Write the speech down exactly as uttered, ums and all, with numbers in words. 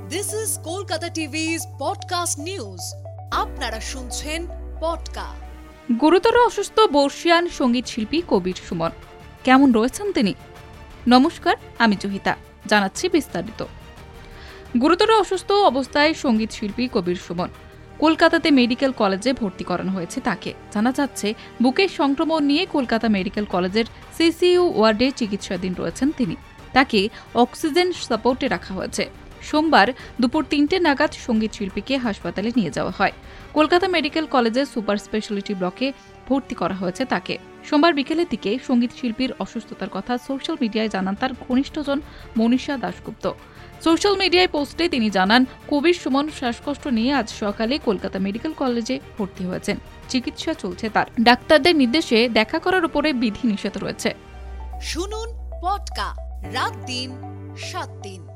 This is Kolkata টিভি's podcast news. আপনারা শুনছেন পডকা। গুরুতর অসুস্থ বর্ষিয়ান সঙ্গীত শিল্পী কবির সুমন কেমন রয়েছেন তিনি? নমস্কার, আমি জহিতা, জানাচ্ছি বিস্তারিত। গুরুতর অসুস্থ অবস্থায় সঙ্গীত শিল্পী কবির সুমন কলকাতাতে মেডিকেল কলেজে ভর্তি করানো হয়েছে তাকে। জানা যাচ্ছে, বুকের সংক্রমণ নিয়ে কলকাতা মেডিকেল কলেজের সিসিইউ ওয়ার্ডে চিকিৎসাধীন রয়েছেন তিনি। তাকে অক্সিজেন সাপোর্টে রাখা হয়েছে। সোমবার দুপুর তিনটে নাগাদ সঙ্গীত শিল্পীকে হাসপাতালে নিয়ে যাওয়া হয়। কলকাতা মেডিকেল কলেজের সুপার স্পেশালিটি ব্লকে ভর্তি করা হয়েছে তাকে। সোমবার বিকেলের দিকে সঙ্গীত শিল্পীর অসুস্থতার কথা সোশ্যাল মিডিয়ায় জানান তার ঘনিষ্ঠজন মনীষা দাশগুপ্ত। সোশ্যাল মিডিয়ায় পোস্টে তিনি জানান, কবির সুমন শ্বাসকষ্ট নিয়ে আজ সকালে কলকাতা মেডিকেল কলেজে ভর্তি হয়েছেন। চিকিৎসা চলছে তার। ডাক্তারদের নির্দেশে দেখা করার উপরে বিধি নিষেধ রয়েছে। শুনুন পডকা রাত দিন সাত দিন।